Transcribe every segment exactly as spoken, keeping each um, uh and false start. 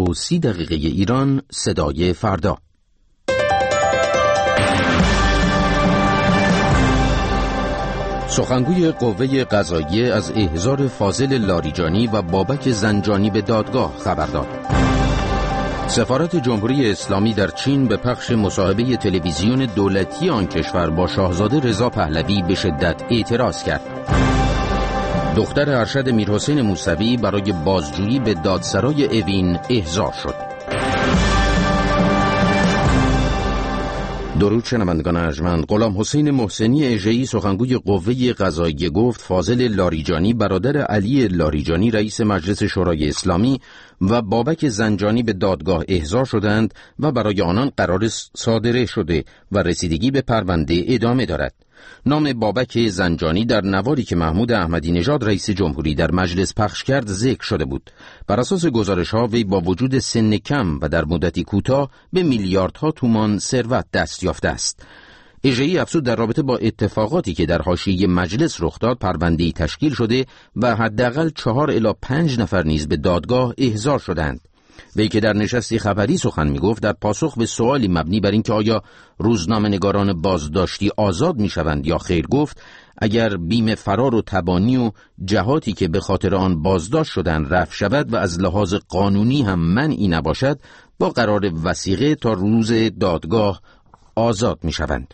و سی دقیقه ایران صدای فردا. سخنگوی قوه قضاییه از احضار فاضل لاریجانی و بابک زنجانی به دادگاه خبر داد. سفارت جمهوری اسلامی در چین به پخش مصاحبه تلویزیون دولتی آن کشور با شاهزاده رضا پهلوی به شدت اعتراض کرد. دختر ارشد میرحسین موسوی برای بازجویی به دادسرای اوین احضار شد. درود شنوندگان ارجمند. غلام حسین محسنی اژه‌ای سخنگوی قوه قضاییه گفت فاضل لاریجانی برادر علی لاریجانی رئیس مجلس شورای اسلامی و بابک زنجانی به دادگاه احضار شدند و برای آنان قرار صادره شده و رسیدگی به پرونده ادامه دارد. نام بابک زنجانی در نواری که محمود احمدی نژاد رئیس جمهوری در مجلس پخش کرد ذکر شده بود. بر اساس گزارش‌ها وی با وجود سن کم و در مدتی کوتاه به میلیاردها تومان ثروت دست یافته است. اژه‌ای افزود در رابطه با اتفاقاتی که در حاشیه مجلس رخ داد پرونده‌ای تشکیل شده و حداقل چهار الی پنج نفر نیز به دادگاه احضار شدند. وی که در نشستی خبری سخن می‌گفت در پاسخ به سوالی مبنی بر اینکه آیا روزنامه‌نگاران بازداشتی آزاد می‌شوند یا خیر گفت اگر بیم فرار و تبانی و جهاتی که به خاطر آن بازداشت شدند رفع شود و از لحاظ قانونی هم منعی نباشد با قرار وثیقه تا روز دادگاه آزاد می‌شوند.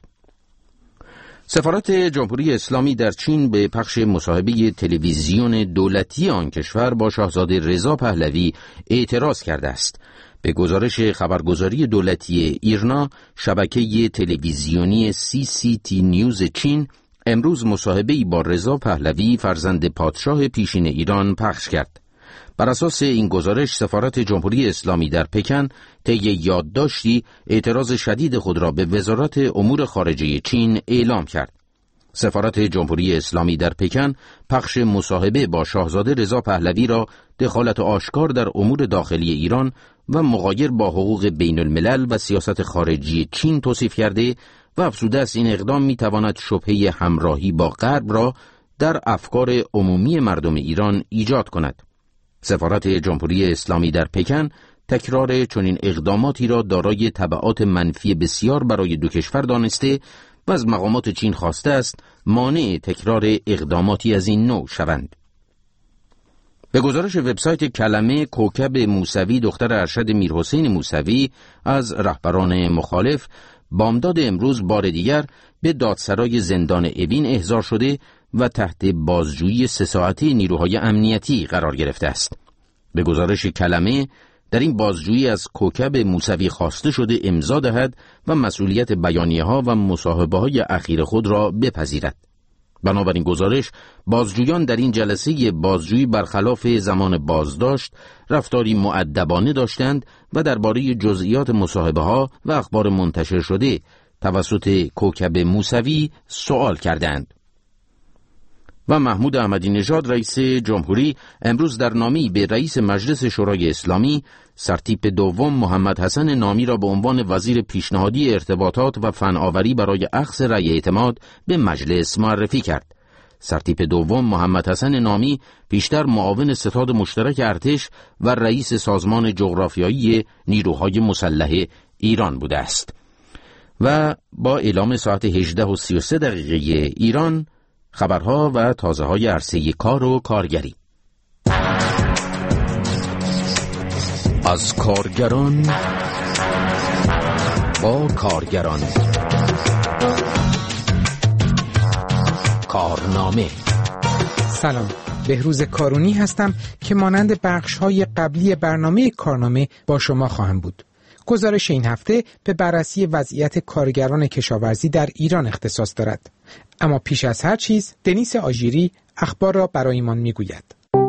سفارت جمهوری اسلامی در چین به پخش مصاحبه تلویزیون دولتی آن کشور با شاهزاده رضا پهلوی اعتراض کرده است. به گزارش خبرگزاری دولتی ایرنا، شبکه تلویزیونی سی سی تی نیوز چین امروز مصاحبه‌ای با رضا پهلوی فرزند پادشاه پیشین ایران پخش کرد. بر اساس این گزارش سفارت جمهوری اسلامی در پکن طی یادداشتی اعتراض شدید خود را به وزارت امور خارجه چین اعلام کرد. سفارت جمهوری اسلامی در پکن پخش مصاحبه با شاهزاده رضا پهلوی را دخالت آشکار در امور داخلی ایران و مغایر با حقوق بین الملل و سیاست خارجی چین توصیف کرده و افزوده است این اقدام میتواند شبهه همراهی با غرب را در افکار عمومی مردم ایران ایجاد کند. سفارت جمهوری اسلامی در پکن تکرار چنین اقداماتی را دارای تبعات منفی بسیار برای دو کشور دانسته و از مقامات چین خواسته است مانع تکرار اقداماتی از این نوع شوند. به گزارش وبسایت کلمه، کوکب موسوی دختر ارشد میرحسین موسوی از رهبران مخالف بامداد امروز بار دیگر به دادسرای زندان اوین احضار شده و تحت بازجویی سه ساعته نیروهای امنیتی قرار گرفته است. به گزارش کلمه در این بازجویی از کوکب موسوی خواسته شده امضا دهد و مسئولیت بیانیه‌ها و مصاحبه‌های اخیر خود را بپذیرد. بنابراین گزارش بازجویان در این جلسه بازجویی برخلاف زمان بازداشت رفتاری مؤدبانه داشتند و درباره جزئیات مصاحبه‌ها و اخبار منتشر شده توسط کوکب موسوی سوال کردند. و محمود احمدی نژاد رئیس جمهوری امروز در نامه‌ای به رئیس مجلس شورای اسلامی سرتیپ دوم محمد حسن نامی را به عنوان وزیر پیشنهادی ارتباطات و فناوری برای اخذ رأی اعتماد به مجلس معرفی کرد. سرتیپ دوم محمد حسن نامی پیشتر معاون ستاد مشترک ارتش و رئیس سازمان جغرافیایی نیروهای مسلح ایران بوده است. و با اعلام ساعت هجده و سی و سه دقیقه ایران خبرها و تازه‌های عرصه کار و کارگری. از کارگران با کارگران. کارنامه. سلام، بهروز کارونی هستم که مانند بخش‌های قبلی برنامه کارنامه با شما خواهم بود. گزارش این هفته به بررسی وضعیت کارگران کشاورزی در ایران اختصاص دارد. اما پیش از هر چیز دنیس آژیری اخبار را برایمان میگوید.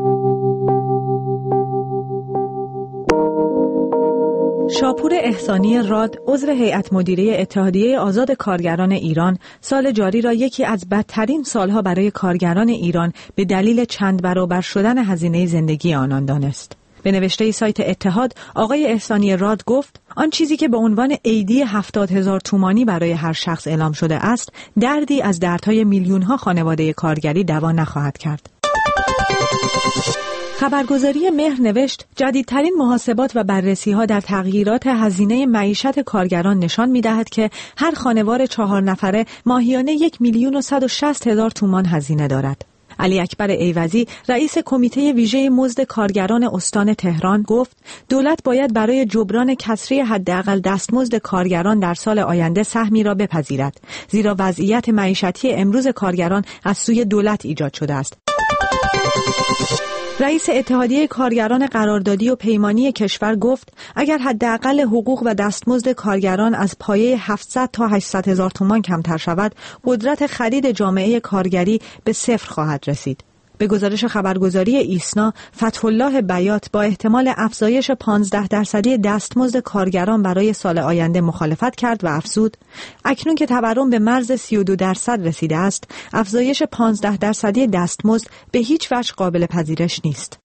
شاپور احسانی راد، عضو هیئت مدیره اتحادیه آزاد کارگران ایران، سال جاری را یکی از بدترین سالها برای کارگران ایران به دلیل چند برابر شدن هزینه زندگی آنان دانست. به نوشته سایت اتحاد، آقای احسانی راد گفت آن چیزی که به عنوان عیدی هفتاد هزار تومانی برای هر شخص اعلام شده است، دردی از دردهای میلیون‌ها خانواده کارگری دوا نخواهد کرد. خبرگزاری مهر نوشت جدیدترین محاسبات و بررسی‌ها در تغییرات هزینه معیشت کارگران نشان می‌دهد که هر خانوار چهار نفره ماهیانه یک میلیون و صد و شصت هزار تومان هزینه دارد. علی اکبر ایوزی رئیس کمیته ویژه مزد کارگران استان تهران گفت دولت باید برای جبران کسری حداقل دستمزد کارگران در سال آینده سهمی را بپذیرد، زیرا وضعیت معیشتی امروز کارگران از سوی دولت ایجاد شده است. رئیس اتحادیه کارگران قراردادی و پیمانی کشور گفت اگر حداقل حقوق و دستمزد کارگران از پایه هفتصد تا هشتصد هزار تومان کمتر شود، قدرت خرید جامعه کارگری به صفر خواهد رسید. به گزارش خبرگزاری ایسنا، فتح‌الله بیات با احتمال افزایش پانزده درصدی دستمزد کارگران برای سال آینده مخالفت کرد و افزود اکنون که تورم به مرز سی و دو درصد رسیده است، افزایش پانزده درصدی دستمزد به هیچ وجه قابل پذیرش نیست.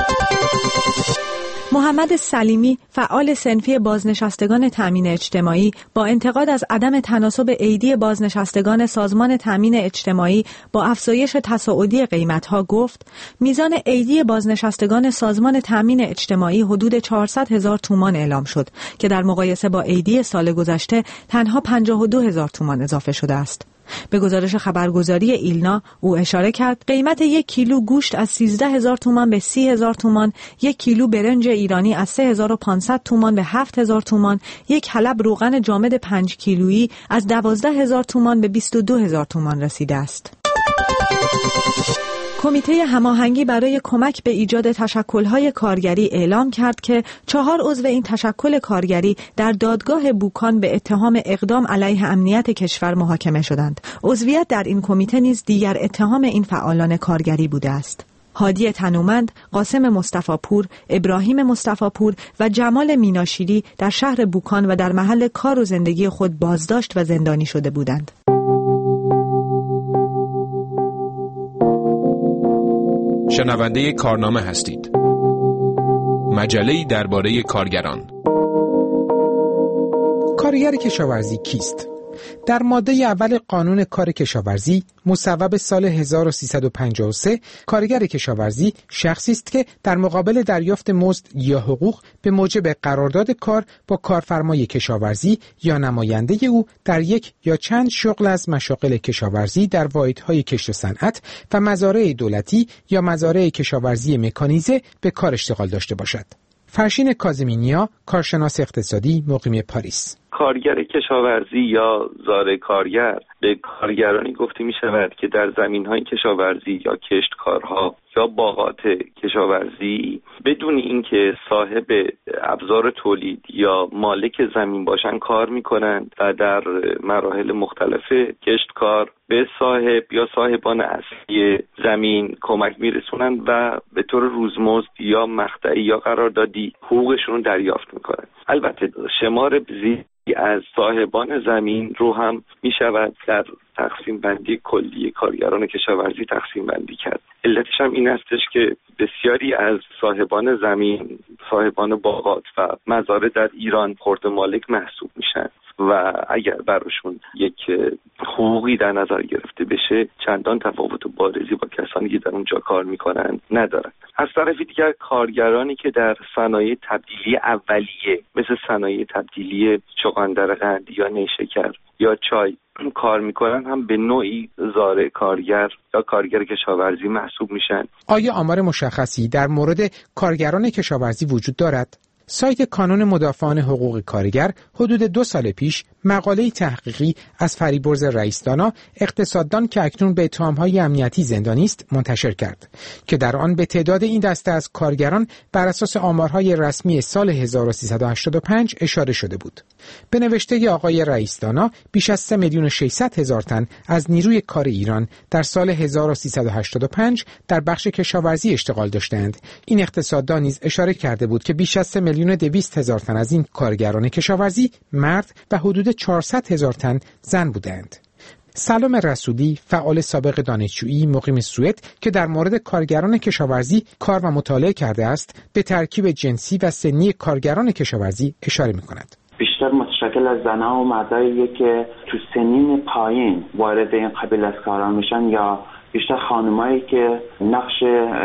محمد سلیمی، فعال صنفی بازنشستگان تامین اجتماعی، با انتقاد از عدم تناسب عیدی بازنشستگان سازمان تامین اجتماعی با افزایش تصاعدی قیمت‌ها گفت میزان عیدی بازنشستگان سازمان تامین اجتماعی حدود چهارصد هزار تومان اعلام شد که در مقایسه با عیدی سال گذشته تنها پنجاه و دو هزار تومان اضافه شده است. به گزارش خبرگزاری ایلنا، او اشاره کرد قیمت یک کیلو گوشت از سیزده هزار تومان به سی هزار تومان، یک کیلو برنج ایرانی از سه هزار و پانصد تومان به هفت هزار تومان، یک حلب روغن جامد پنج کیلویی از دوازده هزار تومان به بیست و دو هزار تومان رسیده است. کمیته هماهنگی برای کمک به ایجاد تشکل‌های کارگری اعلام کرد که چهار عضو این تشکل کارگری در دادگاه بوکان به اتهام اقدام علیه امنیت کشور محاکمه شدند. عضویت در این کمیته نیز دیگر اتهام این فعالان کارگری بوده است. هادی تنومند، قاسم مصطفی‌پور، ابراهیم مصطفی‌پور و جمال میناشیری در شهر بوکان و در محل کار و زندگی خود بازداشت و زندانی شده بودند. شنونده کارنامه هستید. مجله‌ای درباره کارگران. کارگر کشاورزی کیست؟ در ماده اول قانون کار کشاورزی مصوب سال هزار و سیصد و پنجاه و سه کارگر کشاورزی شخصی است که در مقابل دریافت مزد یا حقوق به موجب قرارداد کار با کارفرمای کشاورزی یا نماینده او در یک یا چند شغل از مشاغل کشاورزی در واحدهای کشت و صنعت و مزارع دولتی یا مزارع کشاورزی مکانیزه به کار اشتغال داشته باشد. فرشین کاظمی‌نیا، کارشناس اقتصادی، مقیم پاریس. کارگر کشاورزی یا زارع کارگر به کارگرانی گفته می شود که در زمین‌های کشاورزی یا کشتکارها یا باغات کشاورزی بدون اینکه صاحب ابزار تولید یا مالک زمین باشن کار می‌کنند و در مراحل مختلف کشتکار به صاحب یا صاحبان اصلی زمین کمک می‌رسونند و به طور روزمزد یا مقطعی یا قراردادی حقوقشون رو دریافت می‌کنند. البته شمار زیادی از صاحبان زمین رو هم می شود در تقسیم بندی کلی کارگران کشاورزی تقسیم بندی کرد. علتش هم این استش که بسیاری از صاحبان زمین، صاحبان باغات و مزارع در ایران خرد مالک محسوب میشن و اگر براشون یک حقوقی در نظر گرفته بشه چندان تفاوت و بارزی با کسانی که در اونجا کار میکنن ندارن. از طرف دیگر کارگرانی که در صنایع تبدیلی اولیه مثل صنایع تبدیلی چغندر قند یا نیشکر یا چای کار میکنن هم به نوعی زارع کارگر یا کارگر کشاورزی محسوب میشن. آیا آمار مشخصی در مورد کارگران کشاورزی وجود دارد؟ سایت کانون مدافعان حقوق کارگر حدود دو سال پیش مقاله تحقیقی از فریبرز رئیسدانا، اقتصاددان که اکنون به اتهام‌های امنیتی زندانی است، منتشر کرد که در آن به تعداد این دسته از کارگران بر اساس آمارهای رسمی سال هزار و سیصد و هشتاد و پنج اشاره شده بود. به نوشته آقای رئیسدانا، بیش از سه میلیون و ششصد هزار تن از نیروی کار ایران در سال هزار و سیصد و هشتاد و پنج در بخش کشاورزی اشتغال داشتند. این اقتصاددان نیز اشاره کرده بود که بیش از سه میلیون و دویست هزار تن از این کارگران کشاورزی مرد و حدود چهارصد هزار تن زن بودند. سلام رسولی، فعال سابق دانشجویی مقیم سوئد که در مورد کارگران کشاورزی کار و مطالعه کرده است، به ترکیب جنسی و سنی کارگران کشاورزی اشاره می‌کند. بیشتر متشکل از زنها و مرداییه که تو سنین پایین وارد این قبیل از کارا میشن یا بیشتر خانمایی که نقش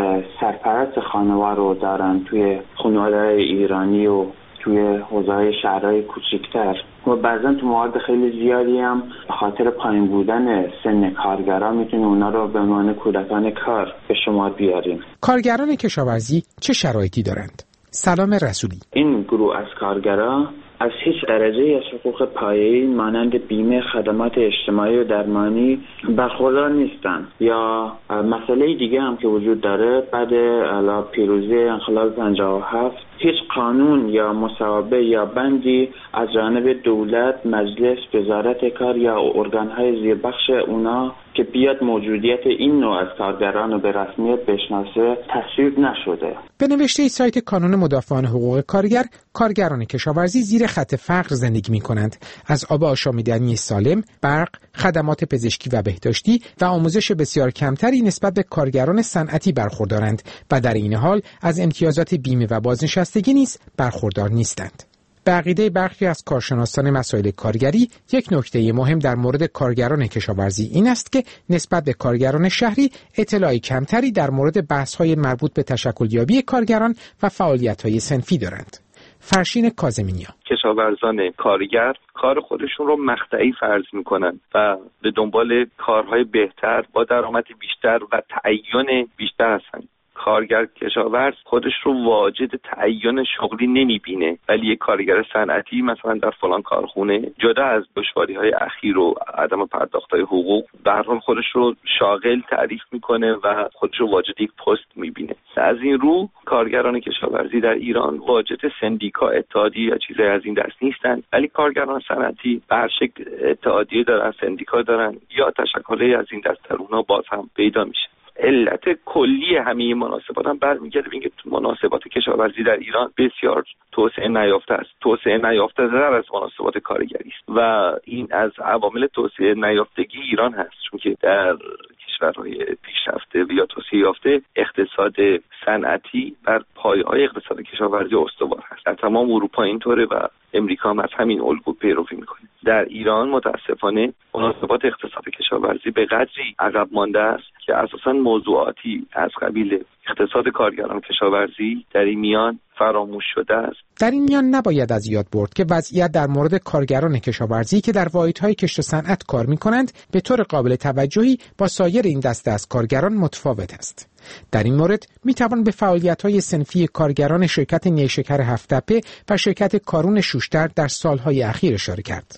سرپرست خانواده رو دارن توی خانواده ایرانی و توی حوزه‌های شهرهای کوچکتر و بعضا تو موارد خیلی زیادی هم به خاطر پایین بودن سن کارگرا میتونه اونا رو به عنوان کودکان کار به شمار بیاریم. کارگران کشاورزی چه شرایطی دارند؟ سلام رسولی. این گروه از کارگرا از هیچ درجه از حقوق پایه‌ای مانند بیمه، خدمات اجتماعی و درمانی برخوردار نیستند. یا مسئله دیگه هم که وجود داره، بعد علا پیروزی انقلاب پنجاه و هفت هیچ قانون یا مصوبه یا بندی از جانب دولت، مجلس، وزارت کار یا ارگان‌های زیربخش اونا که بیاد موجودیت این نوع از کارگران رو به رسمیت بشناسه تصویب نشده. به نوشته سایت کانون مدافعان حقوق کارگر، کارگران کشاورزی زیر خط فقر زندگی می‌کنند. از آب آشامیدنی سالم، برق، خدمات پزشکی و بهداشتی و آموزش بسیار کمتری نسبت به کارگران صنعتی برخوردارند و در این حال از امتیازات بیمه و بازنشستگی نیز برخوردار نیستند. به عقیده برخی از کارشناسان مسائل کارگری، یک نکته مهم در مورد کارگران کشاورزی این است که نسبت به کارگران شهری اطلاع کمتری در مورد بحث‌های مربوط به تشکل‌یابی کارگران و فعالیت‌های صنفی دارند. فرشین کاظمینیا: کشاورزان کارگر کار خودشون رو مقطعی فرض میکنن و به دنبال کارهای بهتر با درآمد بیشتر و تعین بیشتر هستن. کارگر کشاورز خودش رو واجد تعین شغلی نمیبینه، ولی یک کارگر صنعتی مثلا در فلان کارخونه جدا از دشواری‌های اخیر و عدم پرداخت‌های حقوق به هر حال خودش رو شاغل تعریف میکنه و خودش رو واجد یک پست میبینه. از این رو کارگران کشاورزی در ایران واجد سندیکا، اتحادیه یا چیزای از این دست نیستن، ولی کارگران صنعتی به هر شکل اتحادیه دارن، سندیکا دارن یا تشکلی از این دست در اونها باز هم پیدا میشه. علت کلی همه مناسبات هم برمیگرده به اینکه مناسبات کشاورزی در ایران بسیار توسعه نیافته است. توسعه نیافته تر از مناسبات کارگری است و این از عوامل توسعه نیافتگی ایران هست، چون که در کشورهای پیشرفته و یا توسعه یافته اقتصاد صنعتی بر پایه‌های اقتصاد کشاورزی استوار هست. در تمام اروپا اینطوره و امریکا هم از همین الگو پیروی میکنه. در ایران متاسفانه مناسبات اقتصاد کشاورزی به قدری عقب مانده است که اساساً موضوعاتی از قبیل اقتصاد کارگران کشاورزی در این میان فراموش شده است. در این میان نباید از یاد برد که وضعیت در مورد کارگران کشاورزی که در واحدهای کشت و صنعت کار می‌کنند به طور قابل توجهی با سایر این دسته از کارگران متفاوت است. در این مورد می‌توان به فعالیت‌های صنفی کارگران شرکت نیشکر هفت‌تپه و شرکت کارون شوشتر در سال‌های اخیر اشاره کرد.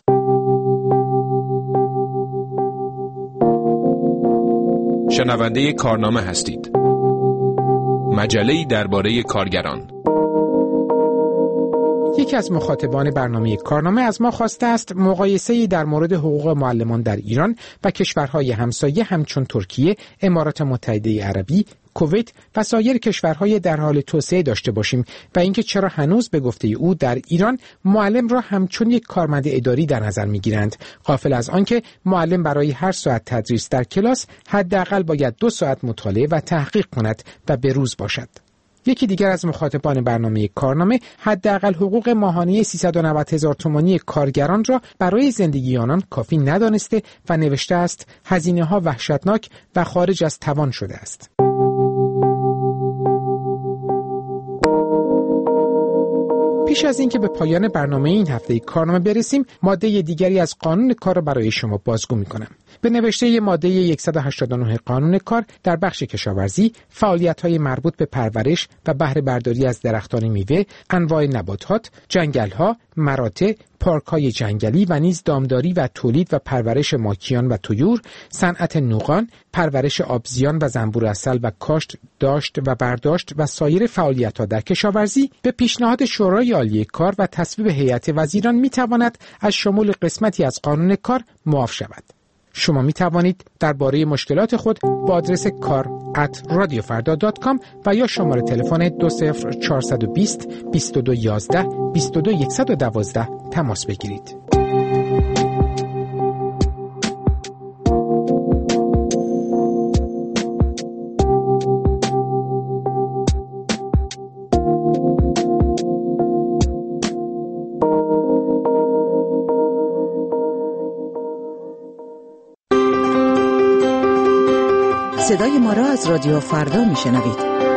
شنونده کارنامه هستید. مجله‌ای درباره کارگران. یکی از مخاطبان برنامه کارنامه از ما خواسته است مقایسه‌ای در مورد حقوق معلمان در ایران و کشورهای همسایه همچون ترکیه، امارات متحده عربی، کویت و سایر کشورهای در حال توسعه داشته باشیم و اینکه چرا هنوز به گفته او در ایران معلم را همچون یک کارمند اداری در نظر می‌گیرند، غافل از آنکه معلم برای هر ساعت تدریس در کلاس حداقل باید دو ساعت مطالعه و تحقیق کند و به روز باشد. یکی دیگر از مخاطبان برنامه کارنامه حداقل حقوق ماهانه سیصد و نود هزار تومانی کارگران را برای زندگی آنان کافی ندانسته و نوشته است هزینه‌ها وحشتناک و خارج از توان شده است. پیش از اینکه به پایان برنامه این هفته کارنامه برسیم، ماده دیگری از قانون کار را برای شما بازگو می‌کنم. به نوشته ماده صد و هشتاد و نه قانون کار در بخش کشاورزی، فعالیت‌های مربوط به پرورش و بهره برداری از درختان میوه، انواع نباتات، جنگل‌ها، مراتع، پارک‌های جنگلی و نیز دامداری و تولید و پرورش ماکیان و طیور، صنعت نوغان، پرورش آبزیان و زنبور عسل و کاشت، داشت و برداشت و سایر فعالیت‌ها در کشاورزی به پیشنهاد شورای عالی کار و تصویب هیئت وزیران می‌تواند از شمول قسمتی از قانون کار معاف شود. شما می توانید درباره مشکلات خود با آدرس کار ات رادیو فردا دات کام و یا شماره تلفن دو صفر چهارصد و بیست بیست و دو یازده بیست و دو صد و دوازده تماس بگیرید. صدای ما را از رادیو فردا میشنوید.